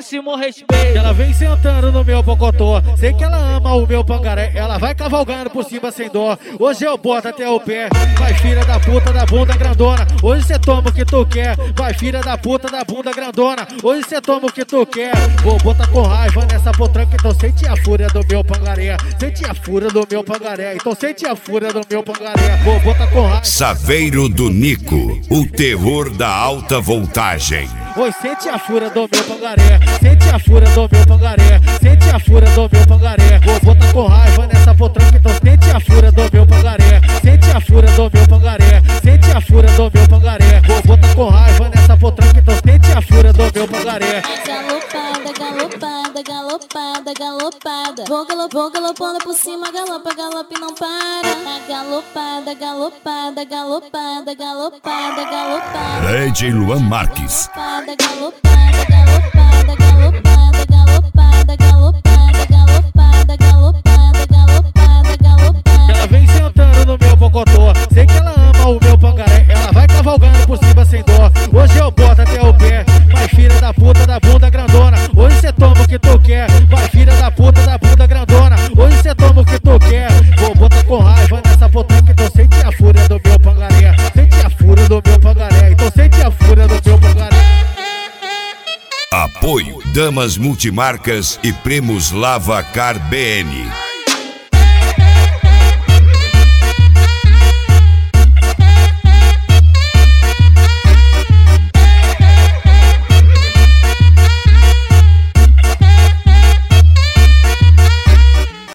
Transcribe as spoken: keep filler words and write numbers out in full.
máximo respeito. Ela vem sentando no meu pocotó, sei que ela ama o meu pangaré. Ela vai cavalgando por cima sem dó, hoje eu boto até o pé. Vai filha da puta da bunda grandona, hoje cê toma o que tu quer. Vai filha da puta da bunda grandona, hoje cê toma o que tu quer. Vou botar com raiva nessa potranca, então sente a fúria do meu pangaré. Sente a fúria do meu pangaré, então sente a fúria do meu pangaré. Vou botar com raiva. Saveiro do Nico, o terror da alta voltagem. Oi, sente a fúria do meu pangaré, sente a fúria do meu pangaré, sente a fúria do meu pangaré. Vou botar com raiva nessa potranca, então sente a fúria do meu pangaré, sente a fúria do meu pangaré, sente a fúria do meu pangaré. Vou botar com raiva nessa potranca, então sente a fúria do meu pangaré. Galopada, galopada, galopada, galopada. Vou, galo, vou galopando por cima, galopa, galope não para. Galopada, galopada, galopada, galopada, galopada. D J Luan Marques. Galopada, galopada, galopada, galopada, galopada, galopada, galopada, galopada, galopada, galopada. Ela vem sentando no meu pocotó, sei que ela ama o meu pangaré. Ela vai cavalgando por cima sem dó, hoje eu boto até o pé. Vai filha da puta da bunda grandona, hoje cê toma o que tu quer. Vai filha da puta da bunda grandona, hoje cê toma o que tu quer. Vou botar com raiva nessa potranca, então sente a fúria do meu pangaré. Sente a fúria do meu pangaré, então sente a fúria do meu pangaré. Apoio Damas Multimarcas e Primos Lava Car B N.